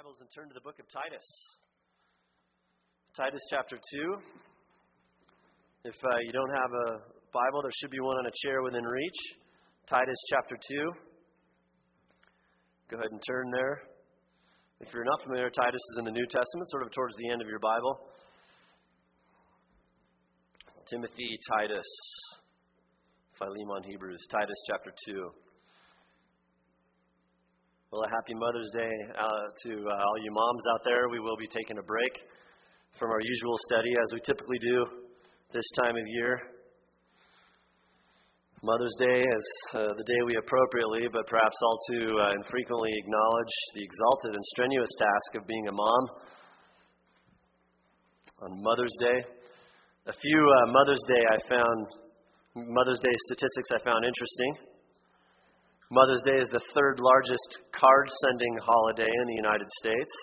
Bibles and turn to the book of Titus. Titus chapter 2. If you don't have a Bible, there should be one on a chair within reach. Titus chapter 2. Go ahead and turn there. If you're not familiar, Titus is in the New Testament, sort of towards the end of your Bible. Timothy, Titus, Philemon, Hebrews, Titus chapter 2. Well, a happy Mother's Day to all you moms out there. We will be taking a break from our usual study, as we typically do this time of year. Mother's Day is the day we appropriately, but perhaps all too infrequently acknowledge the exalted and strenuous task of being a mom. On Mother's Day, a few Mother's Day statistics I found interesting. Mother's Day is the third largest card-sending holiday in the United States,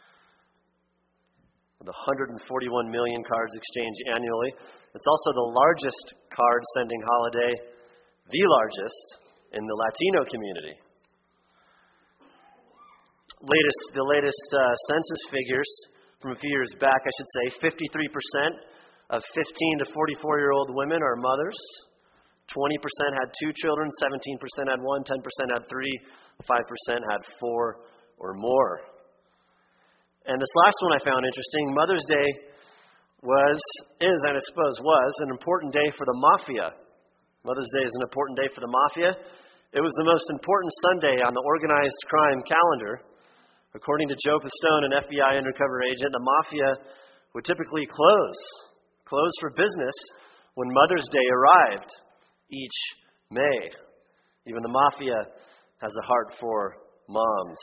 with 141 million cards exchanged annually. It's also the largest card-sending holiday, the largest, in the Latino community. The latest census figures from a few years back, I should say, 53% of 15 to 44-year-old women are mothers. 20% had 2 children, 17% had 1, 10% had 3, 5% had 4 or more. And this last one I found interesting. Mother's Day was an important day for the mafia. Mother's Day is an important day for the mafia. It was the most important Sunday on the organized crime calendar. According to Joe Pistone, an FBI undercover agent, the mafia would typically close for business when Mother's Day arrived each May. Even the mafia has a heart for moms.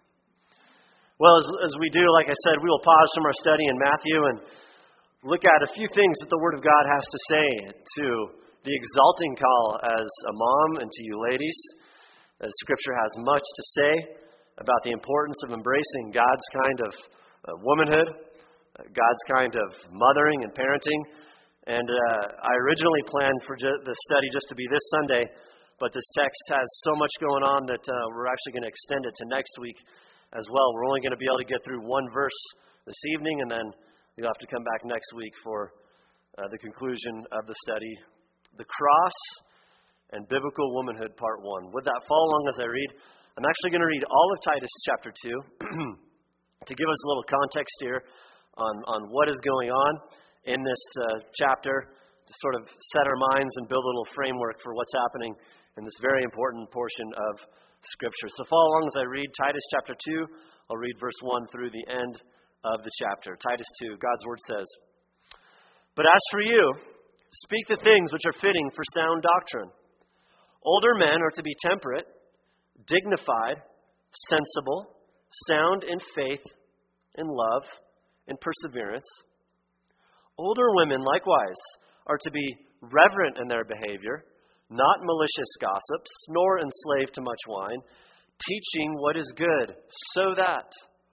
Well, as we do, like I said, we will pause from our study in Matthew and look at a few things that the Word of God has to say to the exalting call as a mom and to you ladies. As Scripture has much to say about the importance of embracing God's kind of womanhood, God's kind of mothering and parenting. And I originally planned for the study just to be this Sunday, but this text has so much going on that we're actually going to extend it to next week as well. We're only going to be able to get through one verse this evening, and then you'll have to come back next week for the conclusion of the study, The Cross and Biblical Womanhood, Part 1. With that, follow along as I read. I'm actually going to read all of Titus chapter 2 to give us a little context here on what is going on in this chapter, to sort of set our minds and build a little framework for what's happening in this very important portion of Scripture. So follow along as I read Titus chapter 2. I'll read verse 1 through the end of the chapter. Titus 2, God's Word says, "But as for you, speak the things which are fitting for sound doctrine. Older men are to be temperate, dignified, sensible, sound in faith, in love, in perseverance. Older women, likewise, are to be reverent in their behavior, not malicious gossips, nor enslaved to much wine, teaching what is good, so that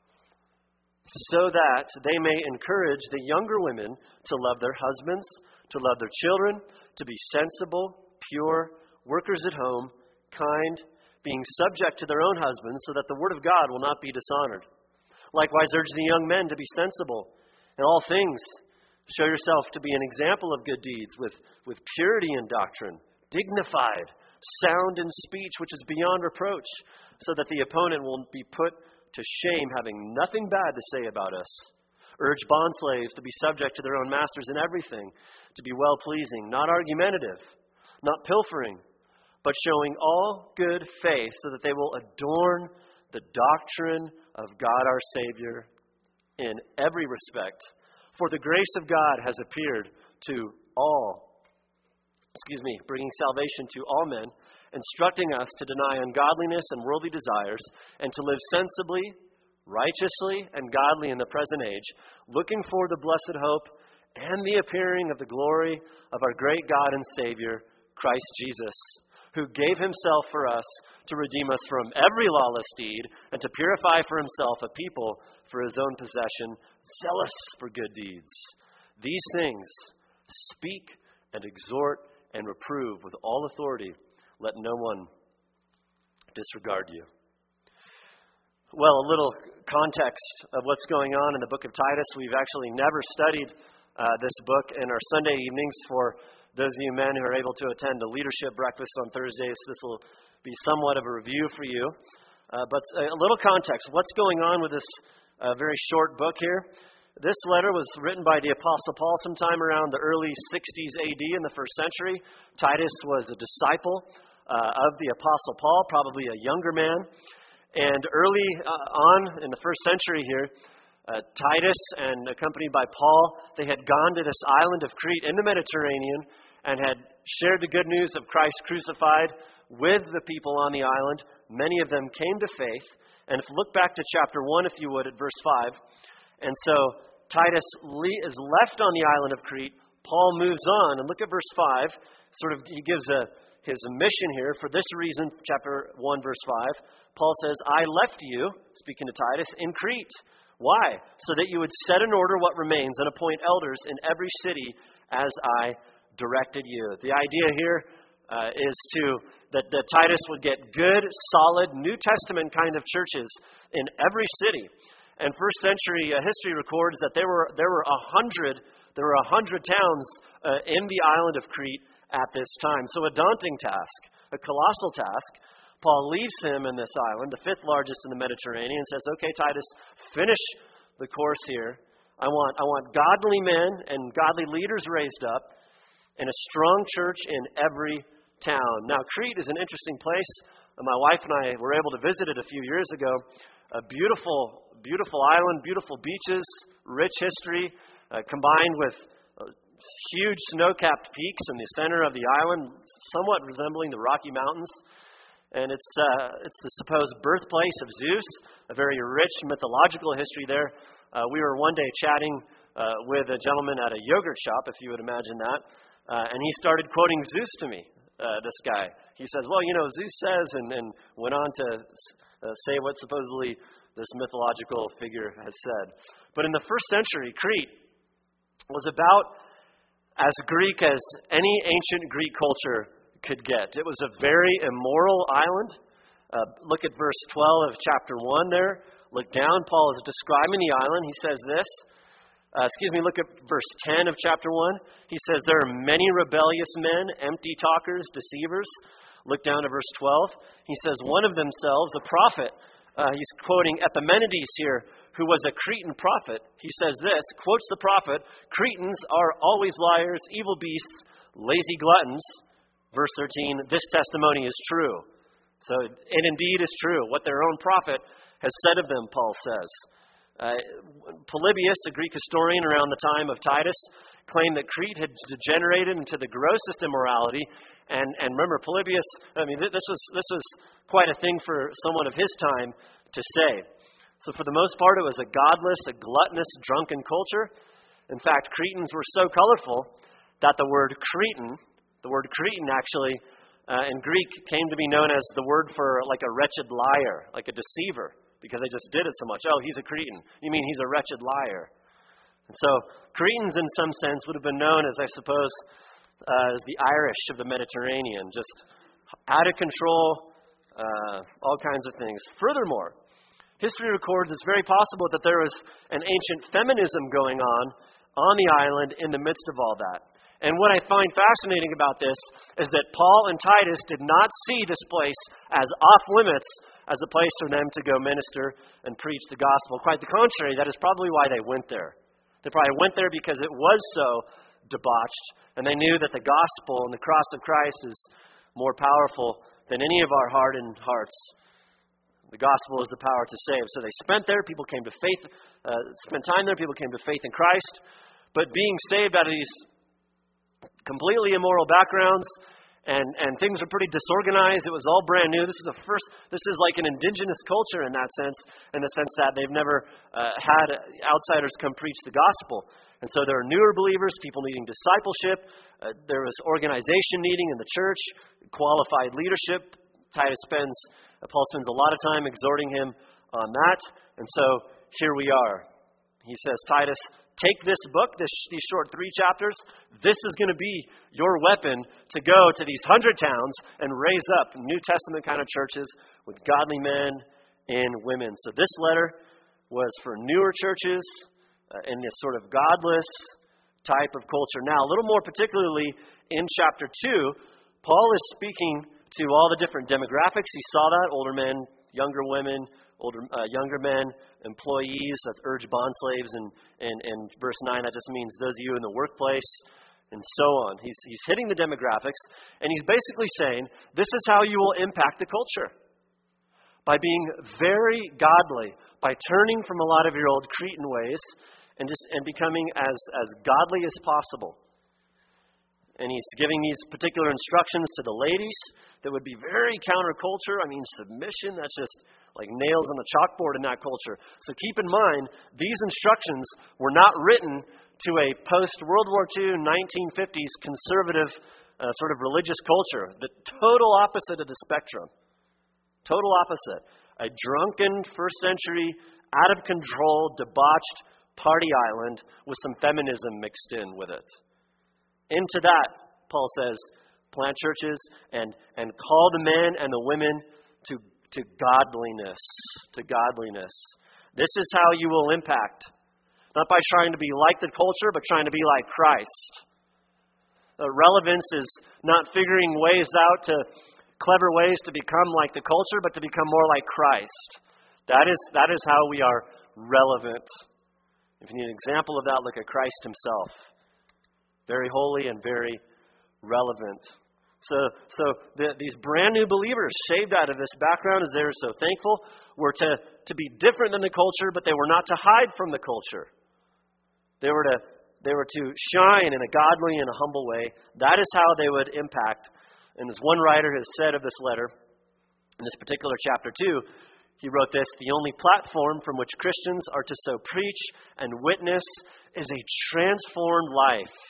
they may encourage the younger women to love their husbands, to love their children, to be sensible, pure, workers at home, kind, being subject to their own husbands, so that the word of God will not be dishonored. Likewise, urge the young men to be sensible in all things. Show yourself to be an example of good deeds with purity in doctrine, dignified, sound in speech, which is beyond reproach, so that the opponent will be put to shame, having nothing bad to say about us. Urge bondslaves to be subject to their own masters in everything, to be well-pleasing, not argumentative, not pilfering, but showing all good faith, so that they will adorn the doctrine of God our Savior in every respect. For the grace of God has appeared to all, bringing salvation to all men, instructing us to deny ungodliness and worldly desires, and to live sensibly, righteously, and godly in the present age, looking for the blessed hope and the appearing of the glory of our great God and Savior, Christ Jesus, who gave himself for us to redeem us from every lawless deed and to purify for himself a people for his own possession, zealous for good deeds. These things speak and exhort and reprove with all authority. Let no one disregard you." Well, a little context of what's going on in the book of Titus. We've actually never studied this book in our Sunday evenings. For those of you men who are able to attend the leadership breakfast on Thursdays, this will be somewhat of a review for you. But a little context. What's going on with this very short book here? This letter was written by the Apostle Paul sometime around the early 60s AD in the first century. Titus was a disciple of the Apostle Paul, probably a younger man. And early on in the first century here, Titus and accompanied by Paul, they had gone to this island of Crete in the Mediterranean and had shared the good news of Christ crucified with the people on the island. Many of them came to faith. And if you look back to chapter 1, if you would, at verse 5. And so Titus is left on the island of Crete. Paul moves on. And look at verse 5. He gives his mission here. For this reason, chapter 1, verse 5, Paul says, I left you, speaking to Titus, in Crete. Why? So that you would set in order what remains and appoint elders in every city as I directed you. The idea here is that Titus would get good, solid, New Testament kind of churches in every city. And first century history records that there were 100 towns in the island of Crete at this time. So a daunting task, a colossal task. Paul leaves him in this island, the fifth largest in the Mediterranean, and says, okay, Titus, finish the course here. I want godly men and godly leaders raised up and a strong church in every town. Now, Crete is an interesting place. My wife and I were able to visit it a few years ago. A beautiful, beautiful island, beautiful beaches, rich history, combined with huge snow-capped peaks in the center of the island, somewhat resembling the Rocky Mountains. And it's the supposed birthplace of Zeus, a very rich mythological history there. We were one day chatting with a gentleman at a yogurt shop, if you would imagine that, and he started quoting Zeus to me, this guy. He says, well, Zeus says, and went on to say what supposedly this mythological figure has said. But in the first century, Crete was about as Greek as any ancient Greek culture could get. It was a very immoral island. Look at verse 12 of chapter 1 there. Look down. Paul is describing the island. He says this. Look at verse 10 of chapter 1. He says, there are many rebellious men, empty talkers, deceivers. Look down to verse 12. He says, one of themselves, a prophet. He's quoting Epimenides here, who was a Cretan prophet. He says this, quotes the prophet, Cretans are always liars, evil beasts, lazy gluttons. Verse 13, this testimony is true. So it indeed is true. What their own prophet has said of them, Paul says. Polybius, a Greek historian around the time of Titus, claimed that Crete had degenerated into the grossest immorality. And remember, Polybius, this was quite a thing for someone of his time to say. So for the most part, it was a godless, a gluttonous, drunken culture. In fact, Cretans were so colorful that the word Cretan actually, in Greek, came to be known as the word for like a wretched liar, like a deceiver, because they just did it so much. Oh, he's a Cretan. You mean he's a wretched liar. And so Cretans, in some sense, would have been known as, I suppose, as the Irish of the Mediterranean, just out of control, all kinds of things. Furthermore, history records it's very possible that there was an ancient feminism going on the island in the midst of all that. And what I find fascinating about this is that Paul and Titus did not see this place as off limits, as a place for them to go minister and preach the gospel. Quite the contrary, that is probably why they went there. They probably went there because it was so debauched, and they knew that the gospel and the cross of Christ is more powerful than any of our hardened hearts. The gospel is the power to save. So they spent there, people came to faith, spent time there, people came to faith in Christ. But being saved out of these completely immoral backgrounds, and things were pretty disorganized. It was all brand new. This is like an indigenous culture in that sense, in the sense that they've never had outsiders come preach the gospel. And so there are newer believers, people needing discipleship. There was organization needing in the church, qualified leadership. Paul spends a lot of time exhorting him on that. And so here we are. He says, Titus, take this book, these short 3 chapters. This is going to be your weapon to go to these 100 towns and raise up New Testament kind of churches with godly men in women. So this letter was for newer churches in this sort of godless type of culture. Now, a little more particularly in chapter 2, Paul is speaking to all the different demographics. He saw that, older men, younger women, younger men, employees, that's urged bond slaves, and verse 9, that just means those of you in the workplace, and so on. He's hitting the demographics, and he's basically saying, this is how you will impact the culture. By being very godly, by turning from a lot of your old Cretan ways, and becoming as godly as possible. And he's giving these particular instructions to the ladies that would be very counterculture. I mean, submission, that's just like nails on a chalkboard in that culture. So keep in mind, these instructions were not written to a post-World War II, 1950s conservative sort of religious culture. The total opposite of the spectrum. Total opposite. A drunken, first century, out of control, debauched party island with some feminism mixed in with it. Into that, Paul says, plant churches and call the men and the women to godliness. To godliness. This is how you will impact. Not by trying to be like the culture, but trying to be like Christ. Relevance is not figuring clever ways to become like the culture, but to become more like Christ. That is how we are relevant. If you need an example of that, look at Christ himself. Very holy and very relevant. So these brand new believers, saved out of this background, as they were so thankful, were to be different than the culture, but they were not to hide from the culture. They were to shine in a godly and a humble way. That is how they would impact. And as one writer has said of this letter, in this particular chapter 2, he wrote this: the only platform from which Christians are to so preach and witness is a transformed life.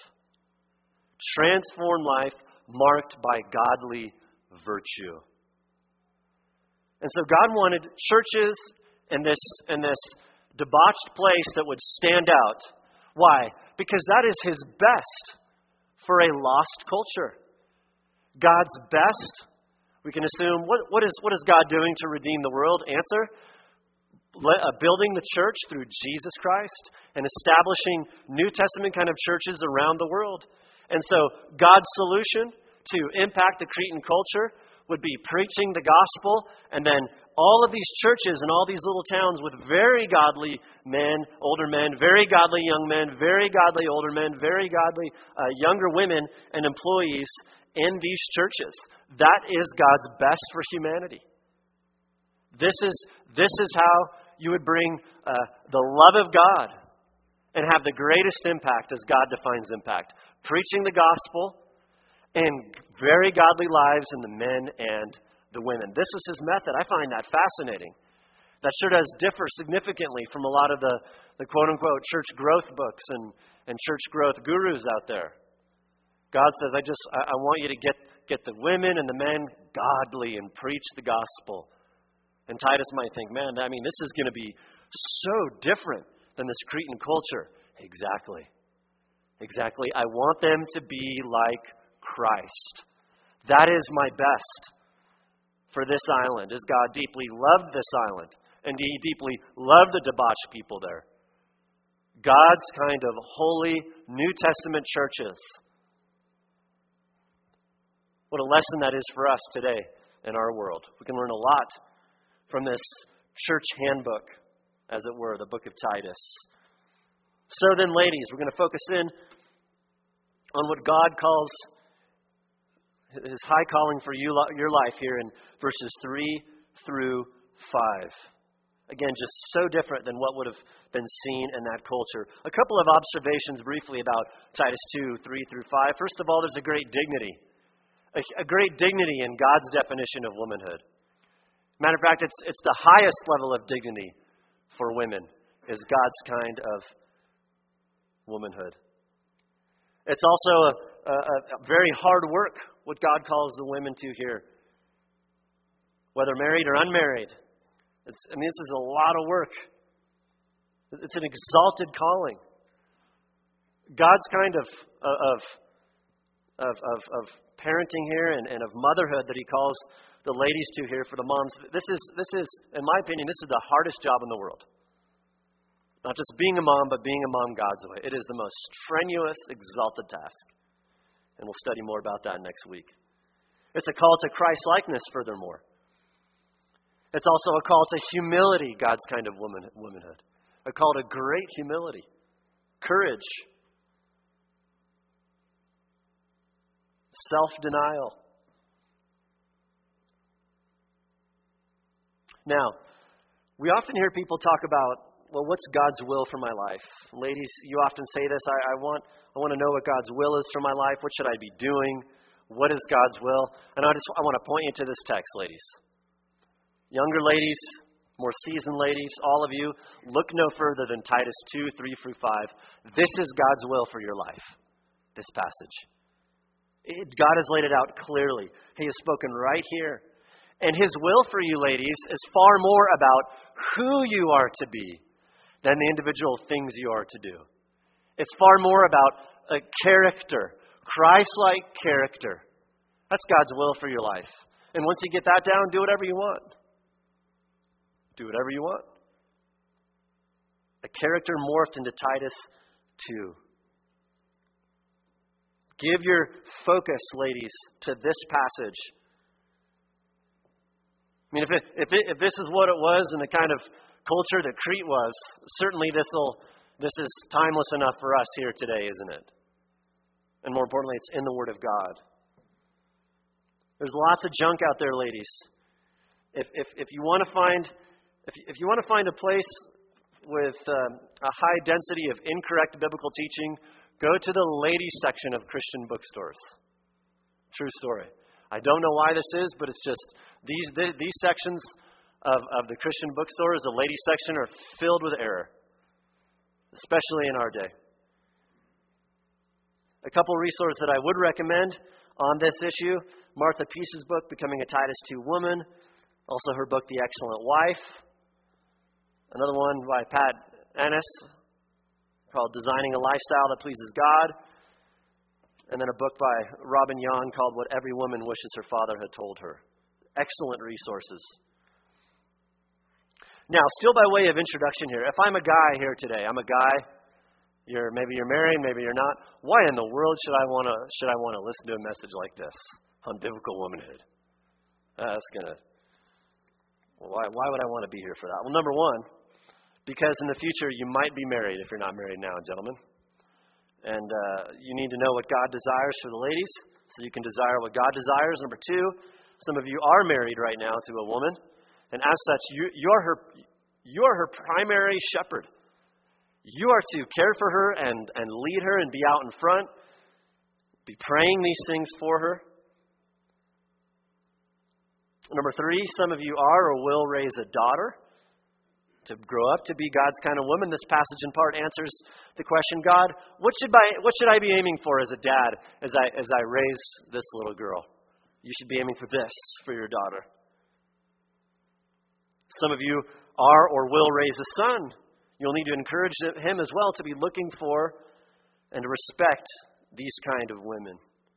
Transformed life marked by godly virtue. And so God wanted churches in this debauched place that would stand out. Why? Because that is His best for a lost culture. God's best, we can assume, what is God doing to redeem the world? Answer: building the church through Jesus Christ and establishing New Testament kind of churches around the world. And so God's solution to impact the Cretan culture would be preaching the gospel, and then all of these churches and all these little towns with very godly men, older men, very godly young men, very godly older men, very godly younger women and employees in these churches. That is God's best for humanity. This is how you would bring the love of God and have the greatest impact as God defines impact. Preaching the gospel and very godly lives in the men and the women. This was his method. I find that fascinating. That sure does differ significantly from a lot of the quote-unquote church growth books and church growth gurus out there. God says, I want you to get the women and the men godly and preach the gospel. And Titus might think, man, this is going to be so different than this Cretan culture. Exactly. I want them to be like Christ. That is my best for this island, as God deeply loved this island, and He deeply loved the debauched people there. God's kind of holy New Testament churches. What a lesson that is for us today in our world. We can learn a lot from this church handbook, as it were, the book of Titus. So then, ladies, we're going to focus in on what God calls His high calling for your life here in verses 3 through 5. Again, just so different than what would have been seen in that culture. A couple of observations briefly about Titus 2, 3 through 5. First of all, there's a great dignity. A great dignity in God's definition of womanhood. Matter of fact, it's the highest level of dignity for women, is God's kind of womanhood. It's also a very hard work, what God calls the women to here. Whether married or unmarried. This is a lot of work. It's an exalted calling. God's kind of parenting here and of motherhood that He calls the ladies too here, for the moms. This is, in my opinion, this is the hardest job in the world. Not just being a mom, but being a mom God's way. It is the most strenuous, exalted task. And we'll study more about that next week. It's a call to Christ-likeness, furthermore. It's also a call to humility, God's kind of womanhood. A call to great humility, courage, self-denial. Now, we often hear people talk about, well, what's God's will for my life? Ladies, you often say this, I want to know what God's will is for my life. What should I be doing? What is God's will? And I want to point you to this text, ladies. Younger ladies, more seasoned ladies, all of you, look no further than Titus 2, 3 through 5. This is God's will for your life, this passage. God has laid it out clearly. He has spoken right here. And His will for you, ladies, is far more about who you are to be than the individual things you are to do. It's far more about a character, Christ-like character. That's God's will for your life. And once you get that down, do whatever you want. Do whatever you want. A character morphed into Titus 2. Give your focus, ladies, to this passage. I mean, if this is what it was in the kind of culture that Crete was, certainly this is timeless enough for us here today, isn't it? And more importantly, it's in the Word of God. There's lots of junk out there, ladies. If you want to find a place with a high density of incorrect biblical teaching, go to the ladies section of Christian bookstores. True story. I don't know why this is, but it's just these sections of the Christian bookstores, the ladies section, are filled with error, especially in our day. A couple resources that I would recommend on this issue: Martha Peace's book, Becoming a Titus 2 Woman. Also her book, The Excellent Wife. Another one by Pat Ennis called Designing a Lifestyle That Pleases God. And then a book by Robin Young called What Every Woman Wishes Her Father Had Told Her. Excellent resources. Now, still by way of introduction here, if I'm a guy here today, I'm a guy, maybe you're married, maybe you're not, why in the world should I want to listen to a message like this on biblical womanhood? Why would I want to be here for that? Well, number one, because in the future you might be married if you're not married now, gentlemen. And you need to know what God desires for the ladies, so you can desire what God desires. Number two, some of you are married right now to a woman, and as such, you are her primary shepherd. You are to care for her and lead her and be out in front, be praying these things for her. Number three, some of you are or will raise a daughter to grow up to be God's kind of woman. This passage in part answers the question, God, what should I be aiming for as a dad as I raise this little girl? You should be aiming for this for your daughter. Some of you are or will raise a son. You'll need to encourage him as well to be looking for and to respect these kind of women.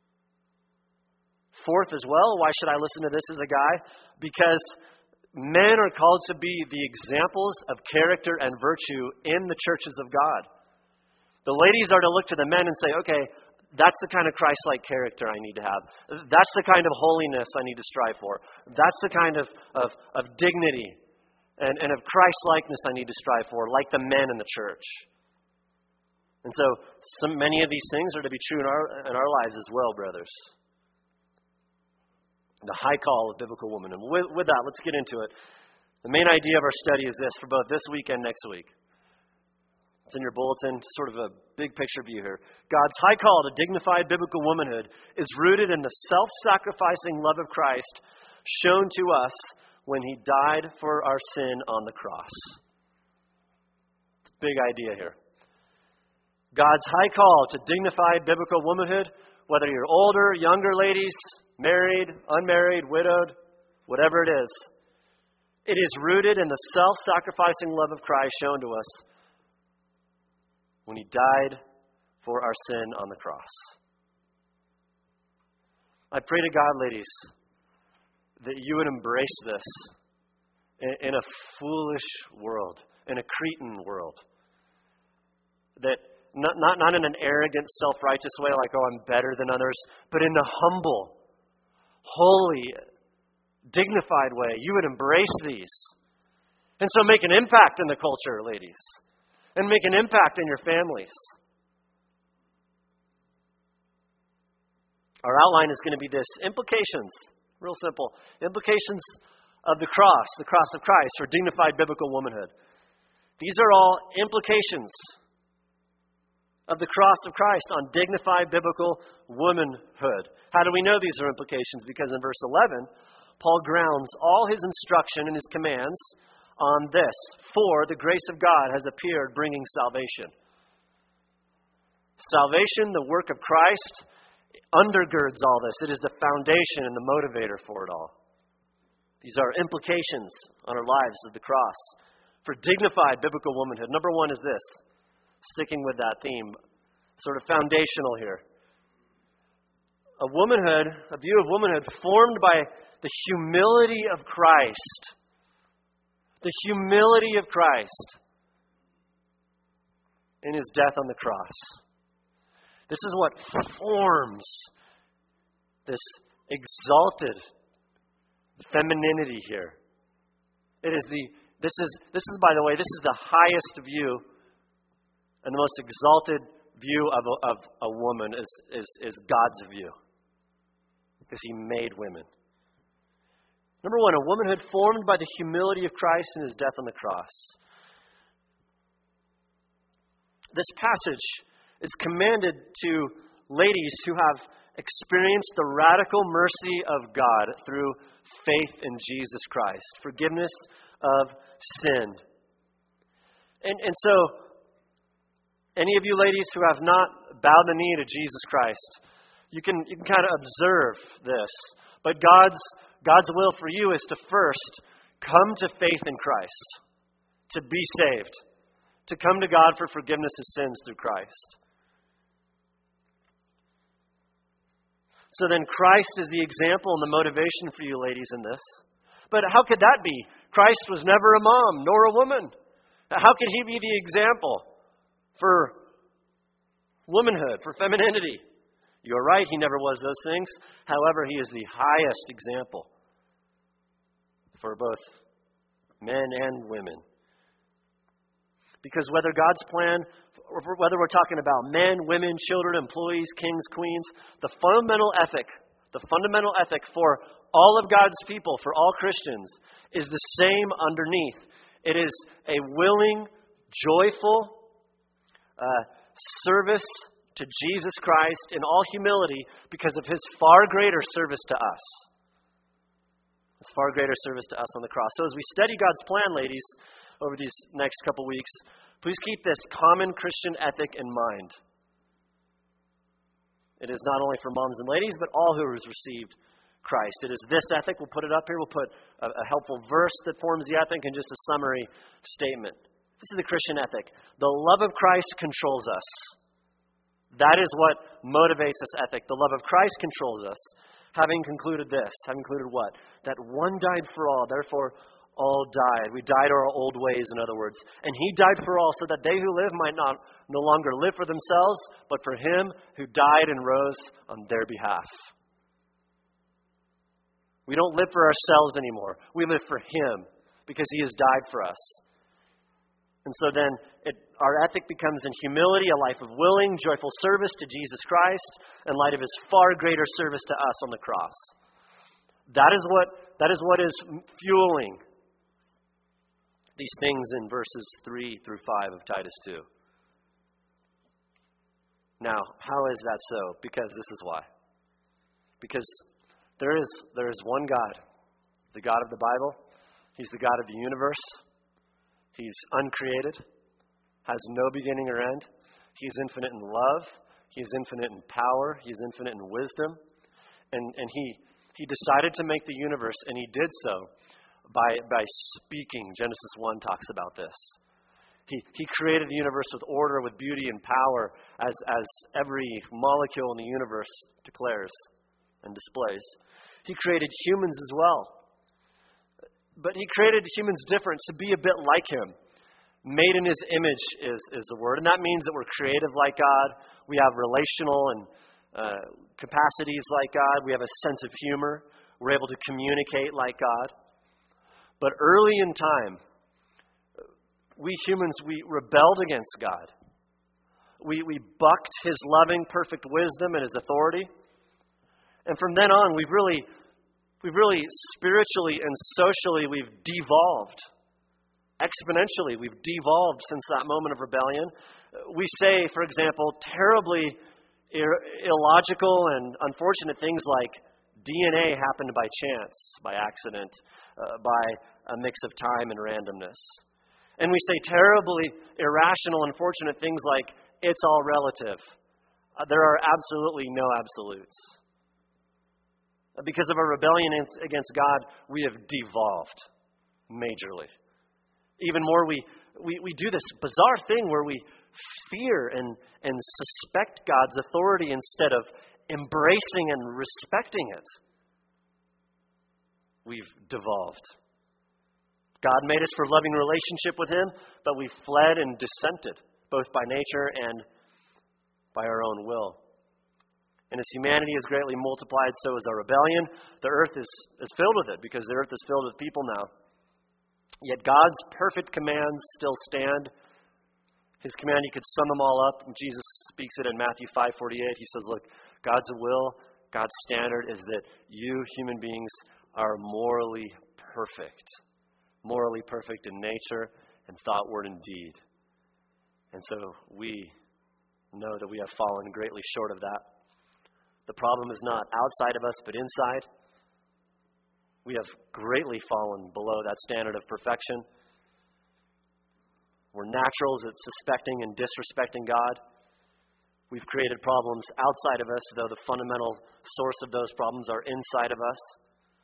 Fourth as well, why should I listen to this as a guy? Because men are called to be the examples of character and virtue in the churches of God. The ladies are to look to the men and say, okay, that's the kind of Christ-like character I need to have. That's the kind of holiness I need to strive for. That's the kind of dignity and of Christ-likeness I need to strive for, like the men in the church. And so many of these things are to be true in our lives as well, brothers. The high call of biblical woman. And with that, let's get into it. The main idea of our study is this for both this week and next week. It's in your bulletin, sort of a big picture view here. God's high call to dignified biblical womanhood is rooted in the self-sacrificing love of Christ shown to us when He died for our sin on the cross. It's a big idea here. God's high call to dignified biblical womanhood, whether you're older, younger ladies, married, unmarried, widowed, whatever it is rooted in the self-sacrificing love of Christ shown to us when He died for our sin on the cross. I pray to God, ladies, that you would embrace this in a foolish world, in a Cretan world. That not in an arrogant, self-righteous way, like, oh, I'm better than others, but in a humble, holy, dignified way. You would embrace these. And so make an impact in the culture, ladies. And make an impact in your families. Our outline is going to be this. Implications. Real simple. Implications of the cross of Christ, for dignified biblical womanhood. These are all implications of the cross of Christ on dignified biblical womanhood. How do we know these are implications? Because in verse 11, Paul grounds all his instruction and his commands on this. For the grace of God has appeared, bringing salvation. Salvation, the work of Christ, undergirds all this. It is the foundation and the motivator for it all. These are implications on our lives of the cross for dignified biblical womanhood. Number one is this, sticking with that theme, sort of foundational here. A view of womanhood formed by the humility of Christ. The humility of Christ in his death on the cross. This is what forms this exalted femininity here. This is by the way, this is the highest view and the most exalted view of a woman is God's view. Because he made women. Number one, a womanhood formed by the humility of Christ and his death on the cross. This passage is commanded to ladies who have experienced the radical mercy of God through faith in Jesus Christ, forgiveness of sin. And so, any of you ladies who have not bowed the knee to Jesus Christ, you can kind of observe this. But God's will for you is to first come to faith in Christ, to be saved, to come to God for forgiveness of sins through Christ. So then Christ is the example and the motivation for you ladies in this. But how could that be? Christ was never a mom nor a woman. How could he be the example for womanhood, for femininity? You're right, he never was those things. However, he is the highest example for both men and women. Because whether God's plan, whether we're talking about men, women, children, employees, kings, queens, the fundamental ethic for all of God's people, for all Christians, is the same underneath. It is a willing, joyful service to Jesus Christ in all humility because of his far greater service to us. His far greater service to us on the cross. So as we study God's plan, ladies, over these next couple weeks, please keep this common Christian ethic in mind. It is not only for moms and ladies, but all who has received Christ. It is this ethic. We'll put it up here. We'll put a helpful verse that forms the ethic and just a summary statement. This is the Christian ethic. The love of Christ controls us. That is what motivates this ethic. The love of Christ controls us. Having concluded what? That one died for all, therefore all died. We died our old ways, in other words. And he died for all so that they who live might no longer live for themselves, but for him who died and rose on their behalf. We don't live for ourselves anymore. We live for him because he has died for us. And so then our ethic becomes in humility, a life of willing, joyful service to Jesus Christ in light of his far greater service to us on the cross. That is what is fueling these things in verses 3 through 5 of Titus 2. Now, how is that so? Because this is why. Because there is one God, the God of the Bible. He's the God of the universe. He's uncreated, has no beginning or end. He is infinite in love. He is infinite in power. He is infinite in wisdom. And he decided to make the universe, and he did so by speaking. Genesis 1 talks about this. He created the universe with order, with beauty and power, as every molecule in the universe declares and displays. He created humans as well. But He created humans different, to be a bit like Him. Made in His image is the word. And that means that we're creative like God. We have relational and capacities like God. We have a sense of humor. We're able to communicate like God. But early in time, we humans, we rebelled against God. We bucked His loving, perfect wisdom and His authority. And from then on, we've really spiritually and socially, we've devolved. Exponentially, we've devolved since that moment of rebellion. We say, for example, terribly illogical and unfortunate things like DNA happened by chance, by accident, by a mix of time and randomness. And we say terribly irrational, unfortunate things like, it's all relative. There are absolutely no absolutes. Because of our rebellion against God, we have devolved majorly. Even more, we do this bizarre thing where we fear and suspect God's authority instead of embracing and respecting it. We've devolved. God made us for loving relationship with Him, but we fled and dissented, both by nature and by our own will. And as humanity is greatly multiplied, so is our rebellion. The earth is filled with it, because the earth is filled with people now. Yet God's perfect commands still stand. His command, you could sum them all up. Jesus speaks it in Matthew 5:48. He says, look, God's will, God's standard is that you human beings are morally perfect. Morally perfect in nature and thought, word, and deed. And so we know that we have fallen greatly short of that. The problem is not outside of us, but inside. We have greatly fallen below that standard of perfection. We're naturals at suspecting and disrespecting God. We've created problems outside of us, though the fundamental source of those problems are inside of us.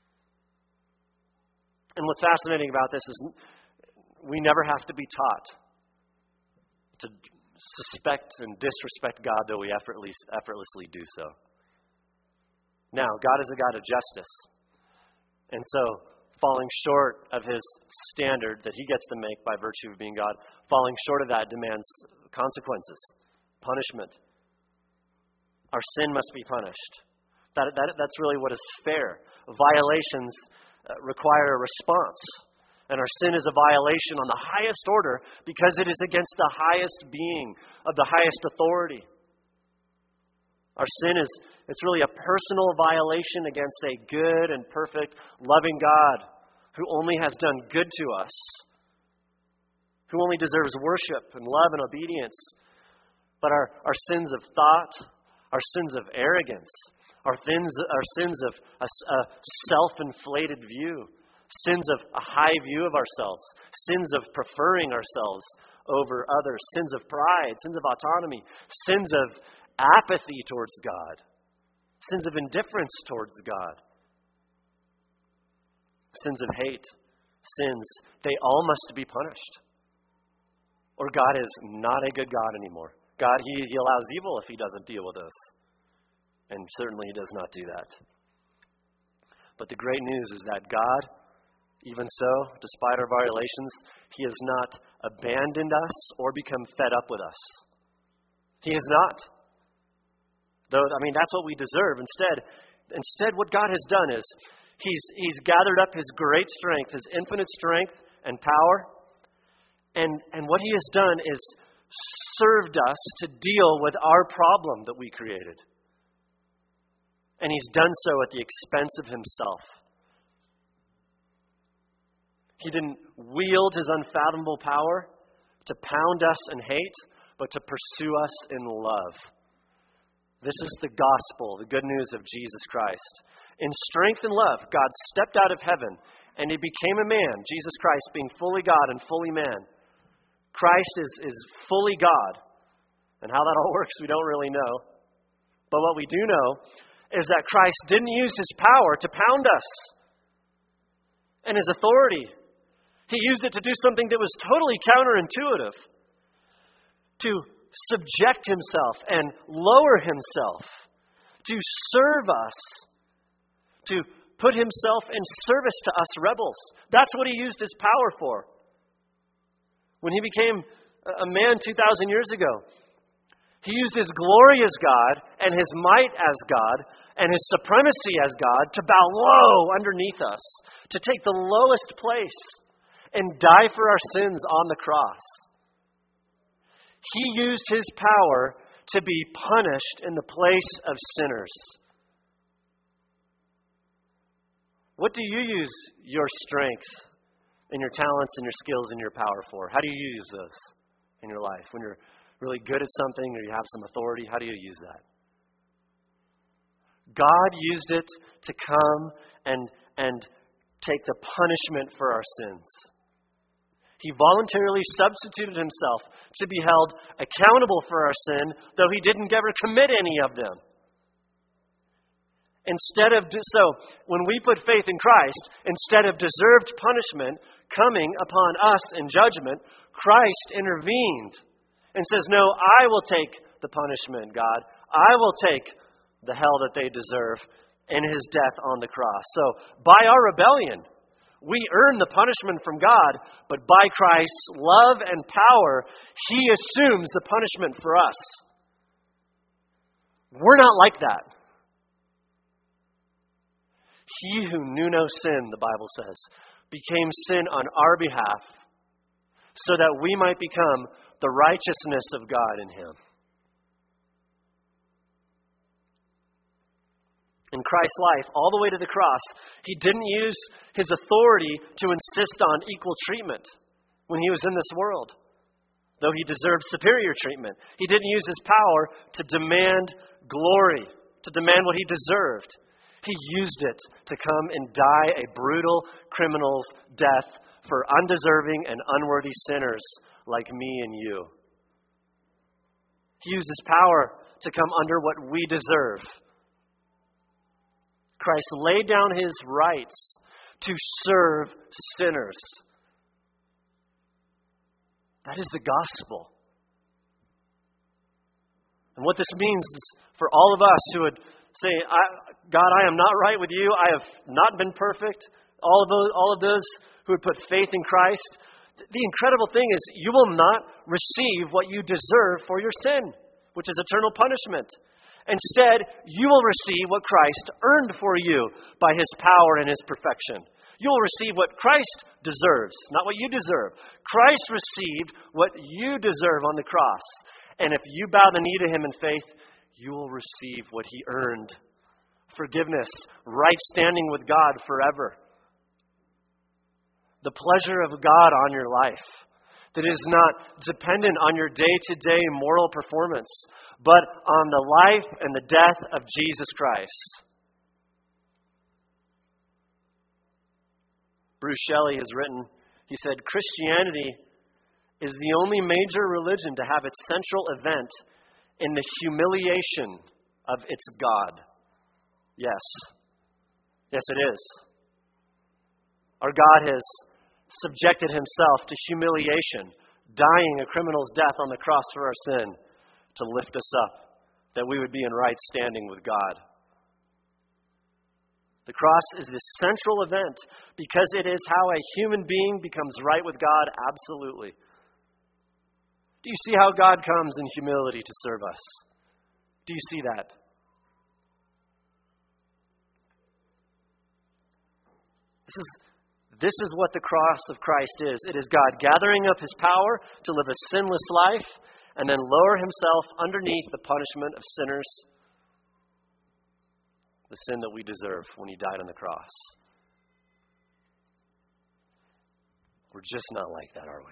And what's fascinating about this is we never have to be taught to suspect and disrespect God, though we effortlessly do so. Now, God is a God of justice. And so, falling short of His standard that He gets to make by virtue of being God, falling short of that demands consequences, punishment. Our sin must be punished. That's really what is fair. Violations require a response. And our sin is a violation on the highest order because it is against the highest being of the highest authority. Our sin it's really a personal violation against a good and perfect, loving God who only has done good to us, who only deserves worship and love and obedience. But our sins of thought, our sins of arrogance, our sins of a self-inflated view, sins of a high view of ourselves, sins of preferring ourselves over others, sins of pride, sins of autonomy, sins of apathy towards God, sins of indifference towards God, sins of hate, sins, they all must be punished. Or God is not a good God anymore. God, He allows evil if He doesn't deal with us. And certainly He does not do that. But the great news is that God, even so, despite our violations, He has not abandoned us or become fed up with us. He has not. Though, that's what we deserve. Instead, what God has done is He's gathered up His great strength, His infinite strength and power, and what He has done is served us to deal with our problem that we created. And He's done so at the expense of Himself. He didn't wield His unfathomable power to pound us in hate, but to pursue us in love. This is the gospel, the good news of Jesus Christ. In strength and love, God stepped out of heaven and He became a man, Jesus Christ being fully God and fully man. Christ is fully God. And how that all works, we don't really know. But what we do know is that Christ didn't use His power to pound us and His authority. He used it to do something that was totally counterintuitive. To subject Himself and lower Himself, to serve us, to put himself in service to us rebels. That's what he used his power for. When he became a man 2,000 years ago, he used his glory as God and his might as God and his supremacy as God to bow low underneath us, to take the lowest place and die for our sins on the cross. He used his power to be punished in the place of sinners. What do you use your strength and your talents and your skills and your power for? How do you use those in your life? When you're really good at something or you have some authority, how do you use that? God used it to come and take the punishment for our sins. He voluntarily substituted himself to be held accountable for our sin, though he didn't ever commit any of them. So when we put faith in Christ, instead of deserved punishment coming upon us in judgment, Christ intervened and says, "No, I will take the punishment, God. I will take the hell that they deserve in his death on the cross." So by our rebellion, we earn the punishment from God, but by Christ's love and power, he assumes the punishment for us. We're not like that. He who knew no sin, the Bible says, became sin on our behalf so that we might become the righteousness of God in him. In Christ's life, all the way to the cross, he didn't use his authority to insist on equal treatment when he was in this world, though he deserved superior treatment. He didn't use his power to demand glory, to demand what he deserved. He used it to come and die a brutal criminal's death for undeserving and unworthy sinners like me and you. He used his power to come under what we deserve. Christ laid down his rights to serve sinners. That is the gospel. And what this means is for all of us who would say, God, I am not right with you. I have not been perfect. All of those who would put faith in Christ. The incredible thing is you will not receive what you deserve for your sin, which is eternal punishment. Instead, you will receive what Christ earned for you by his power and his perfection. You will receive what Christ deserves, not what you deserve. Christ received what you deserve on the cross. And if you bow the knee to him in faith, you will receive what he earned. Forgiveness, right standing with God forever. The pleasure of God on your life that is not dependent on your day-to-day moral performance, but on the life and the death of Jesus Christ. Bruce Shelley has written, he said, Christianity is the only major religion to have its central event in the humiliation of its God. Yes. Yes, it is. Our God has subjected himself to humiliation, dying a criminal's death on the cross for our sin to lift us up, that we would be in right standing with God. The cross is the central event because it is how a human being becomes right with God absolutely. Do you see how God comes in humility to serve us? Do you see that? This is what the cross of Christ is. It is God gathering up his power to live a sinless life and then lower himself underneath the punishment of sinners, the sin that we deserve when he died on the cross. We're just not like that, are we?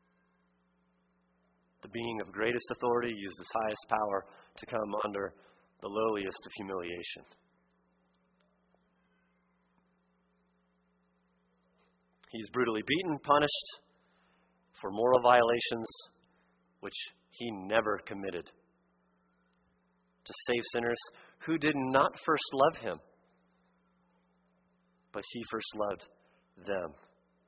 The being of greatest authority used his highest power to come under the lowliest of humiliation. He is brutally beaten, punished for moral violations which he never committed, to save sinners who did not first love him, but he first loved them.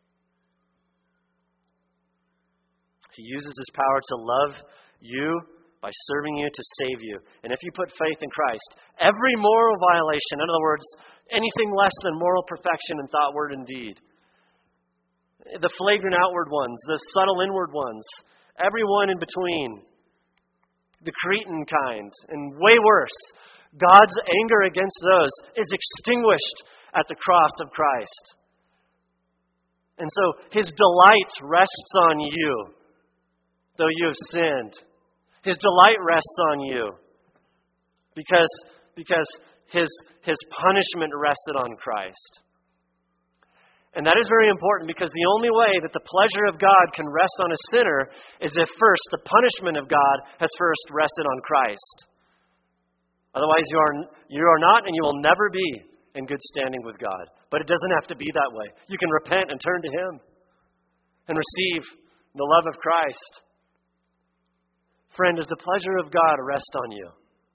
He uses his power to love you by serving you to save you. And if you put faith in Christ, every moral violation, in other words, anything less than moral perfection in thought, word, and deed, the flagrant outward ones, the subtle inward ones, everyone in between, the cretin kind, and way worse, God's anger against those is extinguished at the cross of Christ. And so His delight rests on you, though you have sinned. His delight rests on you because His punishment rested on Christ. And that is very important, because the only way that the pleasure of God can rest on a sinner is if first the punishment of God has first rested on Christ. Otherwise you are not, and you will never be in good standing with God. But it doesn't have to be that way. You can repent and turn to Him and receive the love of Christ. Friend, does the pleasure of God rest on you?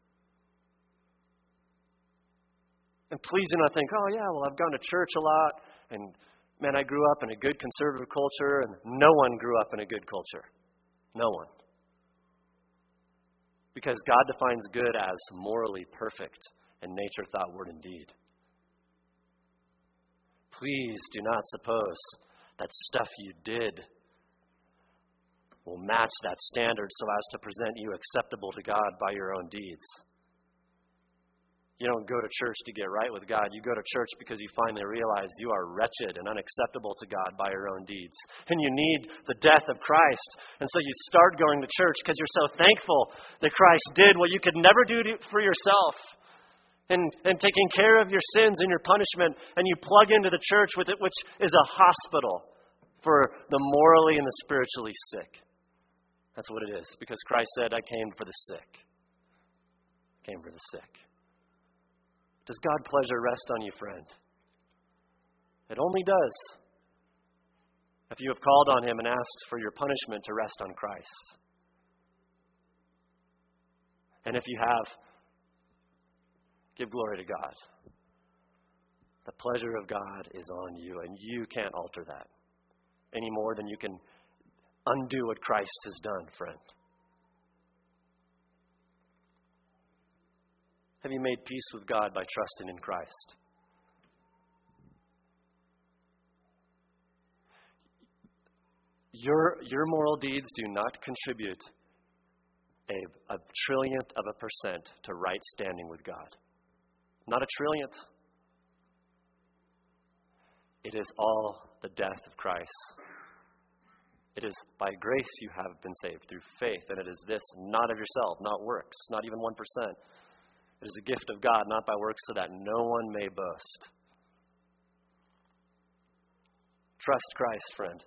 And please do not think, oh yeah, well, I've gone to church a lot, and man, I grew up in a good conservative culture, and no one grew up in a good culture. No one. Because God defines good as morally perfect in nature, thought, word, and deed. Please do not suppose that stuff you did will match that standard so as to present you acceptable to God by your own deeds. You don't go to church to get right with God. You go to church because you finally realize you are wretched and unacceptable to God by your own deeds. And you need the death of Christ. And so you start going to church because you're so thankful that Christ did what you could never do for yourself. And taking care of your sins and your punishment. And you plug into the church with it, which is a hospital for the morally and the spiritually sick. That's what it is. Because Christ said, I came for the sick. I came for the sick. Does God's pleasure rest on you, friend? It only does if you have called on Him and asked for your punishment to rest on Christ. And if you have, give glory to God. The pleasure of God is on you, and you can't alter that any more than you can undo what Christ has done, friend. Have you made peace with God by trusting in Christ? Your moral deeds do not contribute a trillionth of a percent to right standing with God. Not a trillionth. It is all the death of Christ. It is by grace you have been saved through faith, and it is this not of yourself, not works, not even 1%. It is a gift of God, not by works, so that no one may boast. Trust Christ, friend.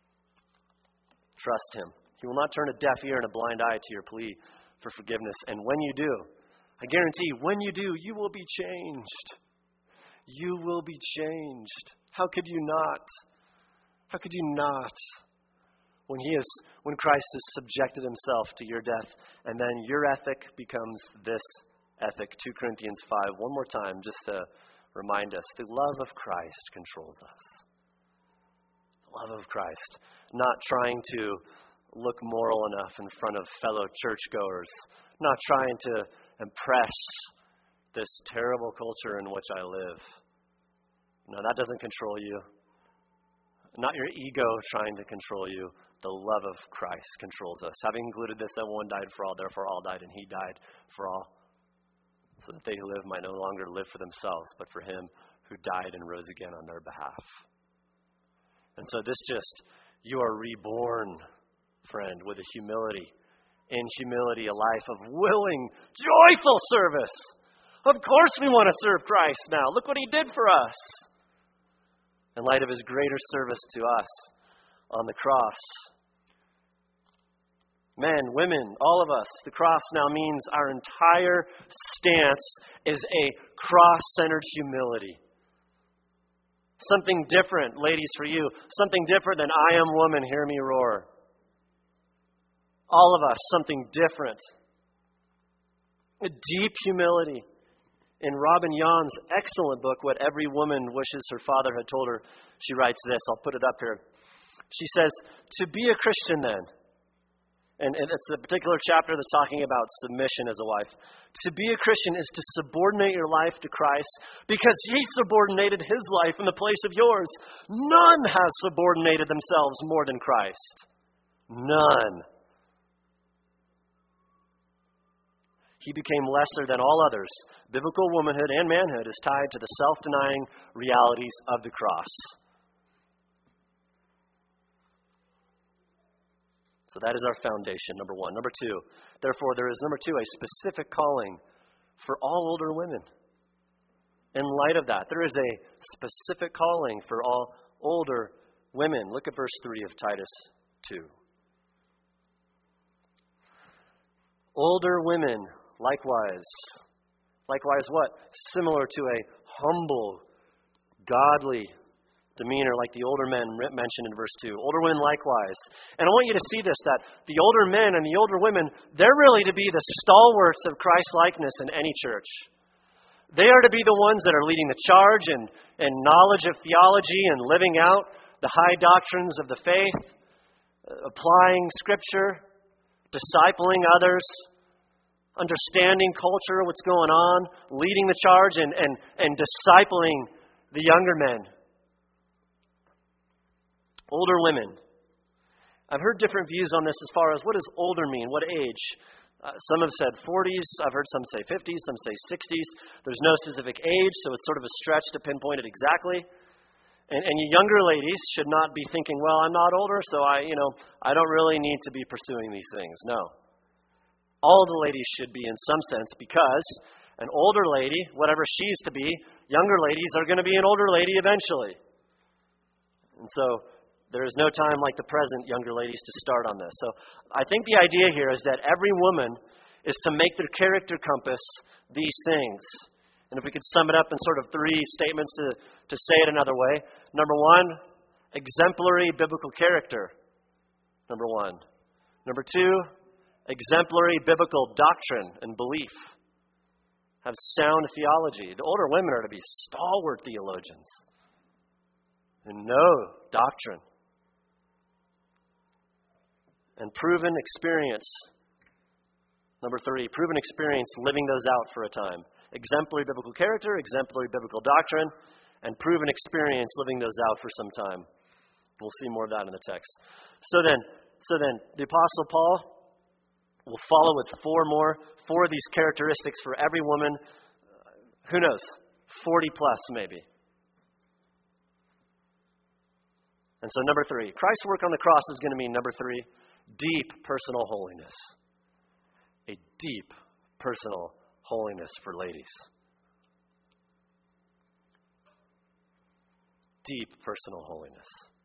Trust Him. He will not turn a deaf ear and a blind eye to your plea for forgiveness. And when you do, I guarantee, when you do, you will be changed. You will be changed. How could you not? How could you not? When Christ has subjected Himself to your death, and then your ethic becomes this ethic, 2 Corinthians 5, one more time, just to remind us. The love of Christ controls us. The love of Christ. Not trying to look moral enough in front of fellow churchgoers. Not trying to impress this terrible culture in which I live. No, that doesn't control you. Not your ego trying to control you. The love of Christ controls us. Having concluded this, that one died for all, therefore all died, and He died for all, so that they who live might no longer live for themselves, but for Him who died and rose again on their behalf. And so you are reborn, friend, with a humility. In humility, a life of willing, joyful service. Of course we want to serve Christ now. Look what He did for us. In light of His greater service to us on the cross. Men, women, all of us, the cross now means our entire stance is a cross-centered humility. Something different, ladies, for you. Something different than I am woman, hear me roar. All of us, something different. A deep humility. In Robin Young's excellent book, What Every Woman Wishes Her Father Had Told Her, she writes this. I'll put it up here. She says, to be a Christian then And it's a particular chapter that's talking about submission as a wife. To be a Christian is to subordinate your life to Christ because He subordinated His life in the place of yours. None has subordinated themselves more than Christ. None. He became lesser than all others. Biblical womanhood and manhood is tied to the self-denying realities of the cross. So that is our foundation, number one. Number two, therefore there is, number two, a specific calling for all older women. In light of that, there is a specific calling for all older women. Look at verse 3 of Titus 2. Older women, likewise what? Similar to a humble, godly demeanor like the older men mentioned in verse 2. Older women likewise. And I want you to see this, that the older men and the older women, they're really to be the stalwarts of Christ-likeness in any church. They are to be the ones that are leading the charge in knowledge of theology and living out the high doctrines of the faith, applying Scripture, discipling others, understanding culture, what's going on, leading the charge and discipling the younger men. Older women. I've heard different views on this as far as what does older mean? What age? Some have said 40s. I've heard some say 50s, some say 60s. There's no specific age, so it's sort of a stretch to pinpoint it exactly. And you younger ladies should not be thinking, well, I'm not older, so I don't really need to be pursuing these things. No. All the ladies should be in some sense, because an older lady, whatever she's to be, younger ladies are going to be an older lady eventually. And so there is no time like the present, younger ladies, to start on this. So I think the idea here is that every woman is to make their character compass these things. And if we could sum it up in sort of three statements to say it another way. Number one, exemplary biblical character. Number one. Number two, exemplary biblical doctrine and belief. Have sound theology. The older women are to be stalwart theologians and know doctrine. And proven experience. Number three, proven experience living those out for a time. Exemplary biblical character, exemplary biblical doctrine, and proven experience living those out for some time. We'll see more of that in the text. So then, the Apostle Paul will follow with four of these characteristics for every woman. Who knows? 40 plus maybe. And so number three, Christ's work on the cross is going to mean, number three, deep personal holiness. A deep personal holiness for ladies. Deep personal holiness.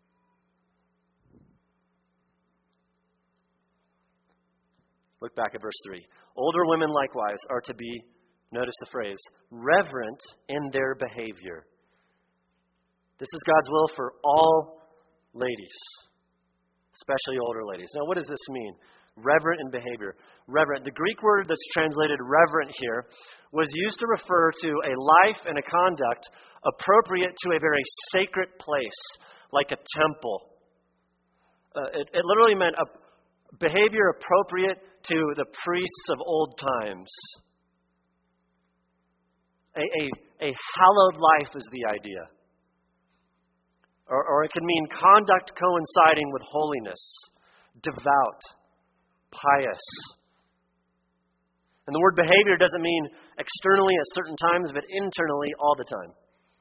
Look back at verse 3. Older women likewise are to be, notice the phrase, reverent in their behavior. This is God's will for all ladies, especially older ladies. Now, what does this mean? Reverent in behavior. Reverent. The Greek word that's translated reverent here was used to refer to a life and a conduct appropriate to a very sacred place, like a temple. It literally meant a behavior appropriate to the priests of old times. A hallowed life is the idea. Or it can mean conduct coinciding with holiness, devout, pious. And the word behavior doesn't mean externally at certain times, but internally all the time.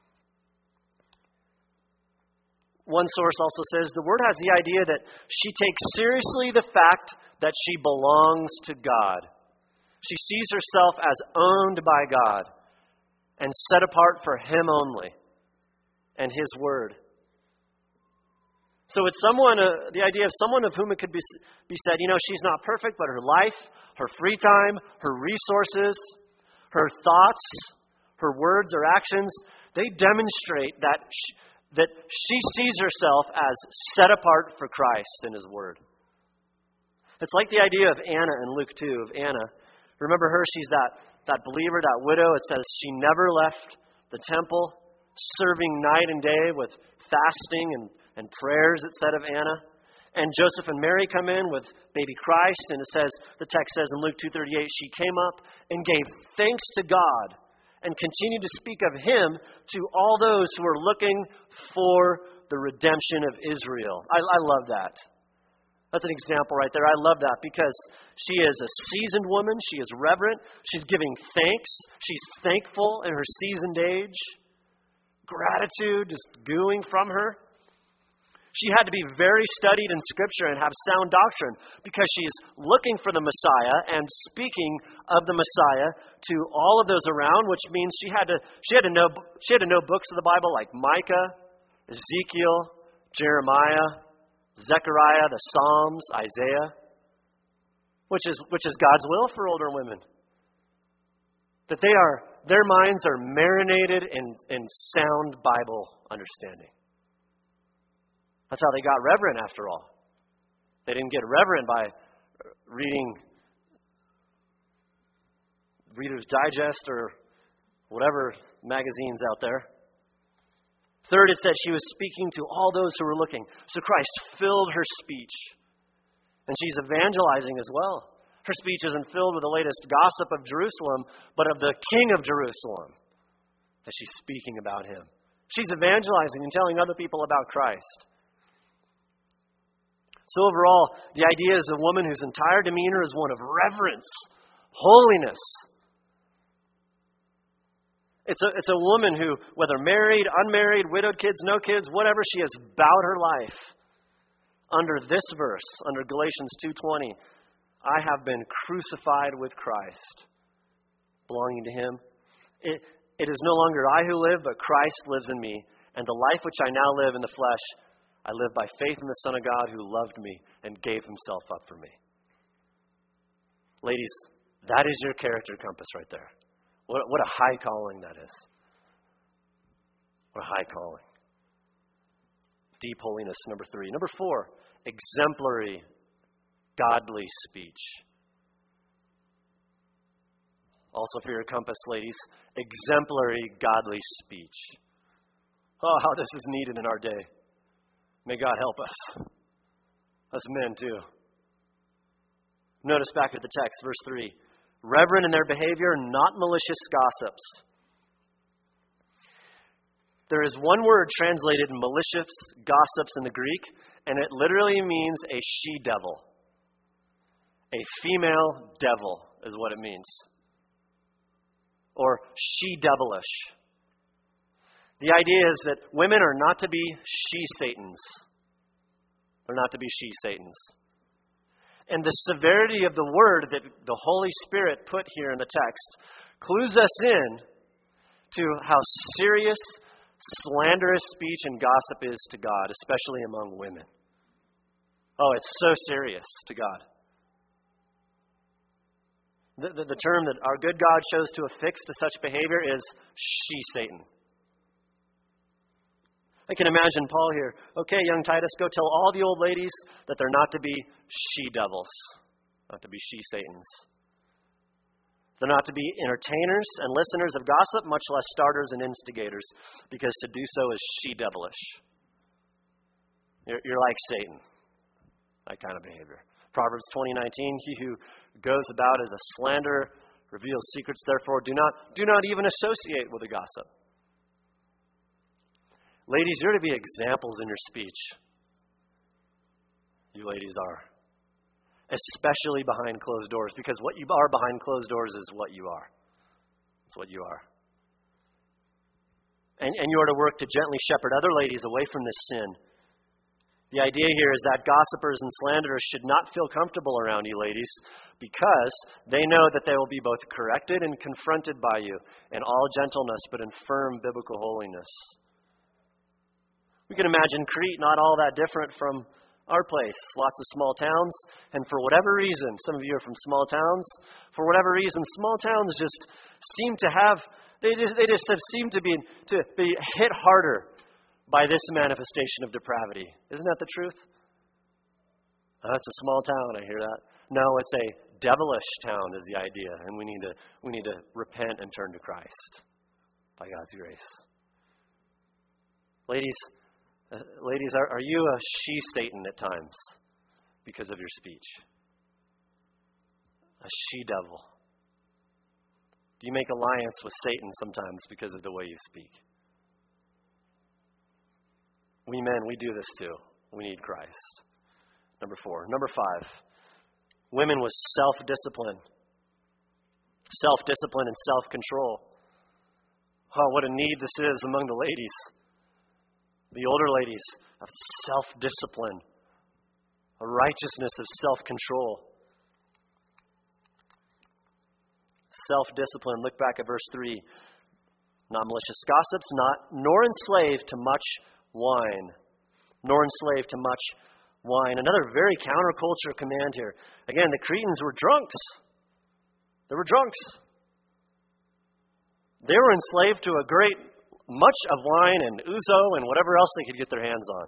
One source also says the word has the idea that she takes seriously the fact that she belongs to God. She sees herself as owned by God and set apart for Him only and His Word. So it's someone, the idea of someone of whom it could be said, she's not perfect, but her life, her free time, her resources, her thoughts, her words or actions, they demonstrate that she sees herself as set apart for Christ and His Word. It's like the idea of Anna in Luke 2, of Anna. Remember her? She's that believer, that widow. It says she never left the temple, serving night and day with fasting and prayers, it said of Anna. And Joseph and Mary come in with baby Christ, and the text says in Luke 2:38, she came up and gave thanks to God and continued to speak of him to all those who were looking for the redemption of Israel. I love that. That's an example right there. I love that because she is a seasoned woman. She is reverent. She's giving thanks. She's thankful in her seasoned age. Gratitude just gooing from her. She had to be very studied in Scripture and have sound doctrine because she's looking for the Messiah and speaking of the Messiah to all of those around, which means she had to know books of the Bible like Micah, Ezekiel, Jeremiah, Zechariah, the Psalms, Isaiah, which is God's will for older women. That their minds are marinated in sound Bible understanding. That's how they got reverent, after all. They didn't get reverent by reading Reader's Digest or whatever magazines out there. Third, it said she was speaking to all those who were looking. So Christ filled her speech. And she's evangelizing as well. Her speech isn't filled with the latest gossip of Jerusalem, but of the King of Jerusalem, as she's speaking about him. She's evangelizing and telling other people about Christ. So overall, the idea is a woman whose entire demeanor is one of reverence, holiness. It's a woman who, whether married, unmarried, widowed, kids, no kids, whatever, she has bowed her life under this verse, under Galatians 2:20. I have been crucified with Christ, belonging to him. It is no longer I who live, but Christ lives in me. And the life which I now live in the flesh, I live by faith in the Son of God who loved me and gave himself up for me. Ladies, that is your character compass right there. What a high calling that is. What a high calling. Deep holiness, number 3. Number 4, exemplary godly speech. Also for your compass, ladies, exemplary godly speech. Oh, how this is needed in our day. May God help us. Us men too. Notice back at the text, verse 3. Reverent in their behavior, not malicious gossips. There is one word translated malicious gossips in the Greek, and it literally means a she-devil. A female devil is what it means. Or she-devilish. The idea is that women are not to be she-satans. They're not to be she-satans. And the severity of the word that the Holy Spirit put here in the text clues us in to how serious slanderous speech and gossip is to God, especially among women. Oh, it's so serious to God. The term that our good God chose to affix to such behavior is she-Satan. I can imagine Paul here. Okay, young Titus, go tell all the old ladies that they're not to be she-devils, not to be she-Satans. They're not to be entertainers and listeners of gossip, much less starters and instigators, because to do so is she-devilish. You're like Satan, that kind of behavior. Proverbs 20:19, he who goes about as a slanderer reveals secrets, therefore do not even associate with a gossip. Ladies, you're to be examples in your speech. You ladies are. Especially behind closed doors, because what you are behind closed doors is what you are. It's what you are. And you are to work to gently shepherd other ladies away from this sin. The idea here is that gossipers and slanderers should not feel comfortable around you, ladies, because they know that they will be both corrected and confronted by you in all gentleness, but in firm biblical holiness. We can imagine Crete not all that different from our place. Lots of small towns, and for whatever reason, some of you are from small towns, for whatever reason, small towns just seem to have, they just have seemed to be hit harder by this manifestation of depravity. Isn't that the truth? That's a small town, I hear that. No, it's a devilish town is the idea, and we need to repent and turn to Christ by God's grace. Ladies, are you a she-Satan at times? because of your speech? A she-devil. Do you make alliance with Satan sometimes because of the way you speak? We men, we do this too. We need Christ. Number 4. Number 5. Women with self-discipline. Self-discipline and self-control. Oh, what a need this is among the ladies. The older ladies have self-discipline, a righteousness of self-control. Self-discipline. Look back at verse 3. Not malicious gossips, nor enslaved to much wine. Nor enslaved to much wine. Another very counterculture command here. Again, the Cretans were drunks. They were drunks. They were enslaved to a great much of wine and ouzo and whatever else they could get their hands on.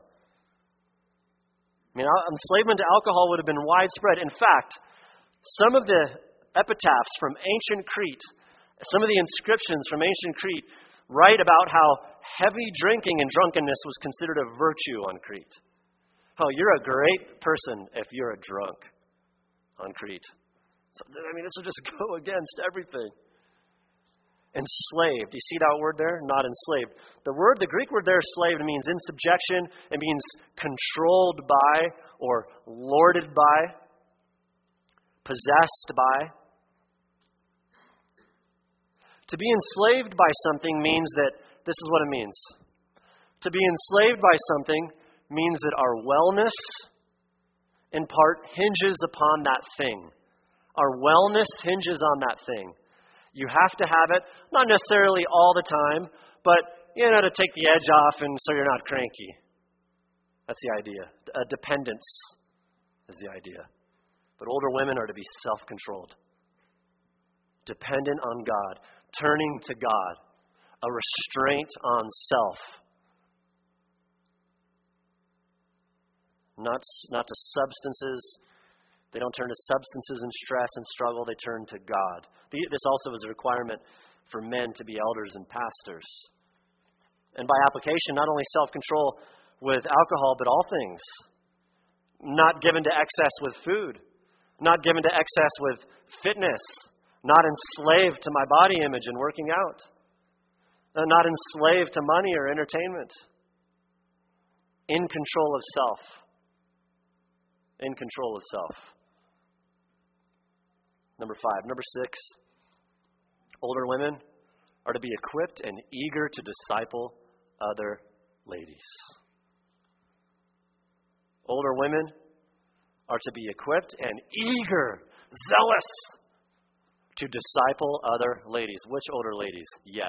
I mean, enslavement to alcohol would have been widespread. In fact, some of the epitaphs from ancient Crete, some of the inscriptions from ancient Crete write about how heavy drinking and drunkenness was considered a virtue on Crete. Oh, you're a great person if you're a drunk on Crete. So, I mean, this will just go against everything. Enslaved. You see that word there? Not enslaved. The Greek word there, slave, means in subjection. It means controlled by or lorded by, possessed by. To be enslaved by something means that, this is what it means. To be enslaved by something means that our wellness, in part, hinges upon that thing. Our wellness hinges on that thing. You have to have it, not necessarily all the time, but, to take the edge off and so you're not cranky. That's the idea. A dependence is the idea. But older women are to be self-controlled, dependent on God, turning to God, a restraint on self. Not to substances. They don't turn to substances and stress and struggle. They turn to God. This also is a requirement for men to be elders and pastors. And by application, not only self-control with alcohol, but all things. Not given to excess with food. Not given to excess with fitness. Not enslaved to my body image and working out. Not enslaved to money or entertainment. In control of self. In control of self. Number 5. Number 6. Older women are to be equipped and eager to disciple other ladies. Older women are to be equipped and eager, zealous to disciple other ladies. Which older ladies? Yes.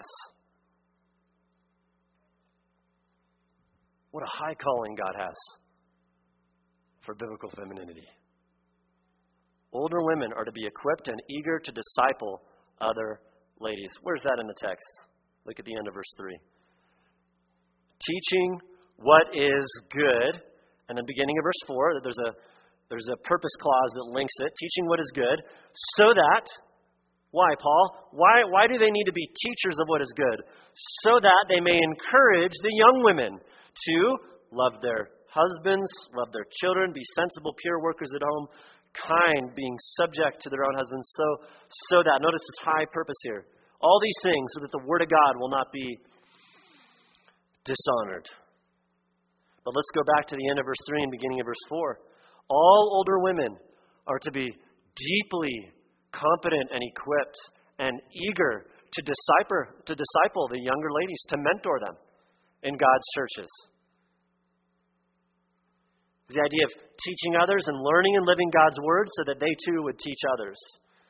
What a high calling God has for biblical femininity. Older women are to be equipped and eager to disciple other ladies. Where's that in the text? Look at the end of verse 3. Teaching what is good. And then beginning of verse 4, there's a purpose clause that links it. Teaching what is good. So that, why, Paul? Why do they need to be teachers of what is good? So that they may encourage the young women to love their husbands, love their children, be sensible, pure workers at home, kind, being subject to their own husbands, so that, notice this high purpose here, all these things so that the word of God will not be dishonored. But let's go back to the end of verse 3 and beginning of verse 4. All older women are to be deeply competent and equipped and eager to disciple the younger ladies, to mentor them in God's churches. The idea of teaching others and learning and living God's word so that they too would teach others.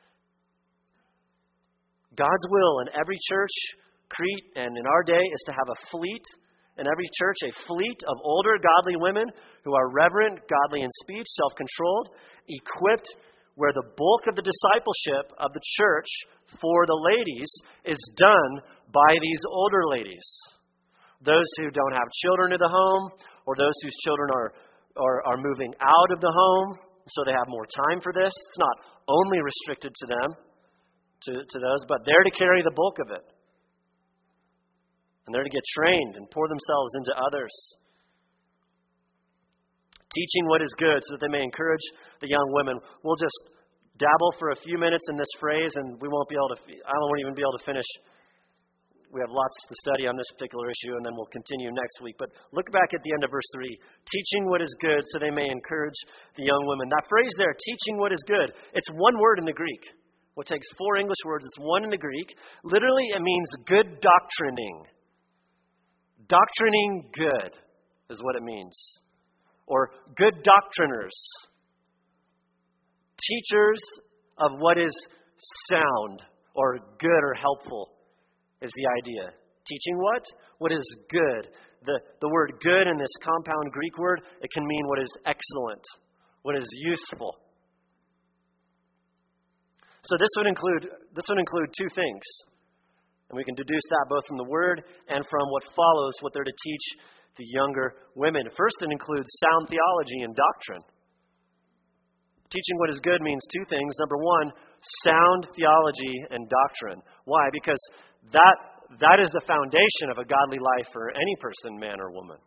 God's will in every church, Crete and in our day, is to have a fleet in every church, a fleet of older godly women who are reverent, godly in speech, self-controlled, equipped where the bulk of the discipleship of the church for the ladies is done by these older ladies. Those who don't have children in the home, or those whose children are moving out of the home, so they have more time for this. It's not only restricted to them, to those, but they're to carry the bulk of it. And they're to get trained and pour themselves into others. teaching what is good so that they may encourage the young women. We'll just dabble for a few minutes in this phrase, and I won't even be able to finish. We have lots to study on this particular issue, and then we'll continue next week. But look back at the end of verse 3. Teaching what is good so they may encourage the young women. That phrase there, teaching what is good, it's one word in the Greek. What takes 4 English words, it's one in the Greek. Literally, it means good doctrining. Doctrining good is what it means. Or good doctriners. Teachers of what is sound or good or helpful is the idea. Teaching what? What is good. The word good in this compound Greek word, it can mean what is excellent, what is useful. So this would include 2 things. And we can deduce that both from the word and from what follows, what they're to teach the younger women. First, it includes sound theology and doctrine. Teaching what is good means 2 things. Number 1, sound theology and doctrine. Why? Because that is the foundation of a godly life for any person, man or woman.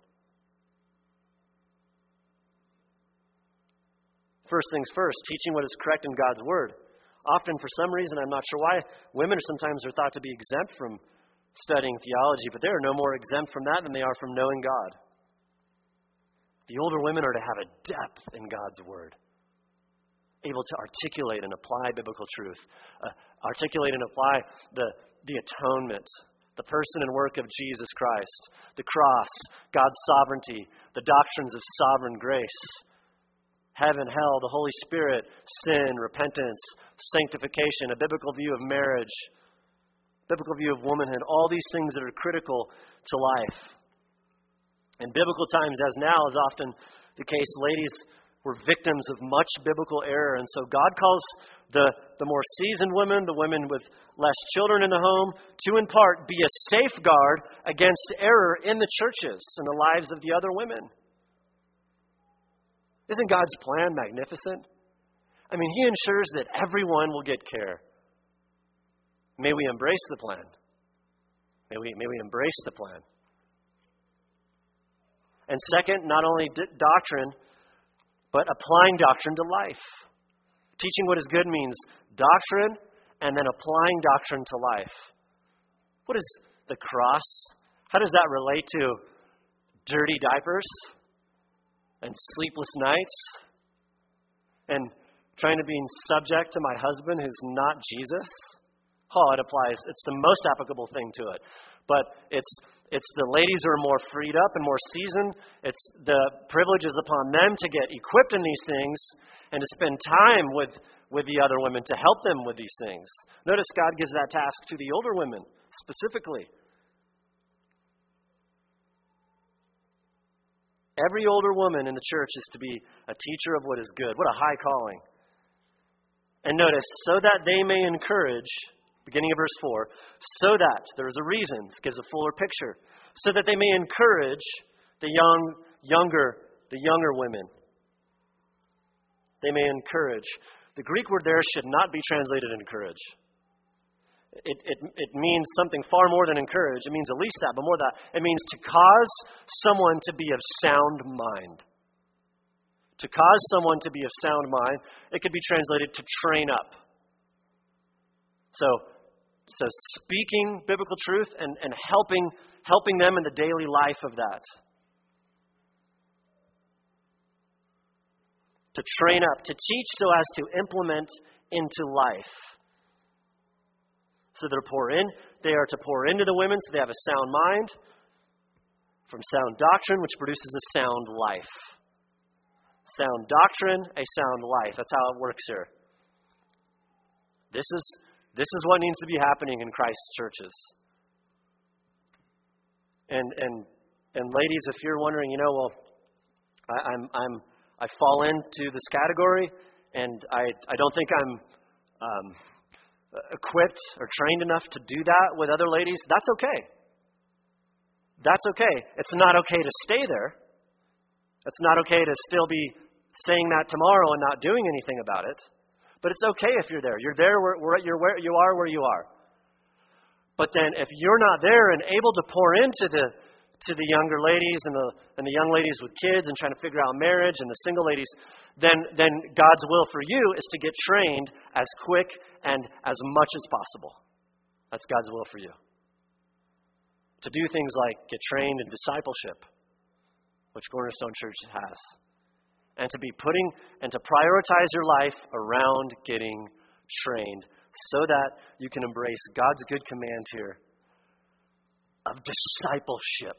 First things first, teaching what is correct in God's Word. Often, for some reason, I'm not sure why, women sometimes are thought to be exempt from studying theology, but they are no more exempt from that than they are from knowing God. The older women are to have a depth in God's Word, able to articulate and apply biblical truth, articulate and apply the atonement, the person and work of Jesus Christ, the cross, God's sovereignty, the doctrines of sovereign grace, heaven, hell, the Holy Spirit, sin, repentance, sanctification, a biblical view of marriage, biblical view of womanhood, all these things that are critical to life. In biblical times, as now is often the case, ladies were victims of much biblical error. And so God calls the more seasoned women, the women with less children in the home, to in part be a safeguard against error in the churches and the lives of the other women. Isn't God's plan magnificent? I mean, He ensures that everyone will get care. May we embrace the plan. May we embrace the plan. And second, not only doctrine, but applying doctrine to life. Teaching what is good means doctrine and then applying doctrine to life. What is the cross? How does that relate to dirty diapers and sleepless nights and trying to be subject to my husband who's not Jesus? Oh, it applies. It's the most applicable thing to it. But it's the ladies who are more freed up and more seasoned. It's the privileges upon them to get equipped in these things and to spend time with the other women to help them with these things. Notice God gives that task to the older women specifically. Every older woman in the church is to be a teacher of what is good. What a high calling. And notice, so that they may encourage, beginning of verse 4, so that, there is a reason, this gives a fuller picture, so that they may encourage the younger women. They may encourage. The Greek word there should not be translated encourage. It means something far more than encourage. It means at least that, but more than that. It means to cause someone to be of sound mind. To cause someone to be of sound mind, it could be translated to train up. So speaking biblical truth and helping them in the daily life of that. To train up, to teach so as to implement into life. So they are to pour into the women so they have a sound mind, from sound doctrine, which produces a sound life. Sound doctrine, a sound life. That's how it works here. This is what needs to be happening in Christ's churches. And ladies, if you're wondering, I fall into this category, and I don't think I'm equipped or trained enough to do that with other ladies. That's okay. That's okay. It's not okay to stay there. It's not okay to still be saying that tomorrow and not doing anything about it. But it's okay if you're there. You're there where you are. But then if you're not there and able to pour into to the younger ladies and the young ladies with kids and trying to figure out marriage and the single ladies, then God's will for you is to get trained as quick and as much as possible. That's God's will for you. To do things like get trained in discipleship, which Cornerstone Church has. And to be to prioritize your life around getting trained so that you can embrace God's good command here of discipleship,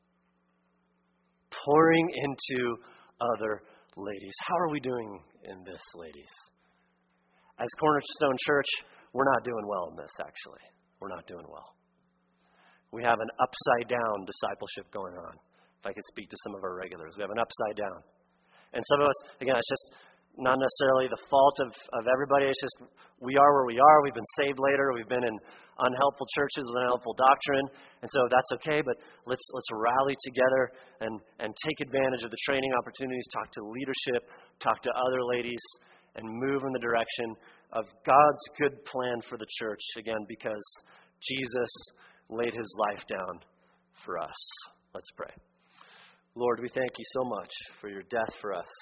pouring into other ladies. How are we doing in this, ladies? As Cornerstone Church, we're not doing well in this, actually. We're not doing well. We have an upside-down discipleship going on. If I could speak to some of our regulars, we have an upside down. And some of us, again, it's just not necessarily the fault of everybody. It's just we are where we are. We've been saved later. We've been in unhelpful churches with unhelpful doctrine. And so that's okay, but let's rally together and take advantage of the training opportunities, talk to leadership, talk to other ladies, and move in the direction of God's good plan for the church, again, because Jesus laid his life down for us. Let's pray. Lord, we thank you so much for your death for us,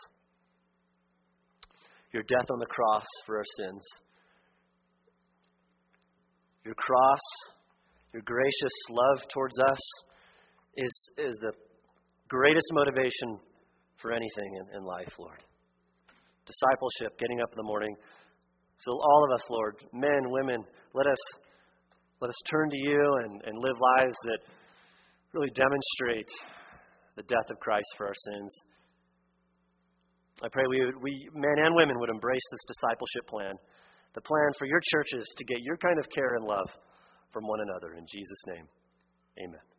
your death on the cross for our sins. Your cross, your gracious love towards us is the greatest motivation for anything in life, Lord. Discipleship, getting up in the morning. So all of us, Lord, men, women, let us turn to you and live lives that really demonstrate the death of Christ for our sins. I pray we men and women would embrace this discipleship plan, the plan for your churches to get your kind of care and love from one another. In Jesus' name, amen.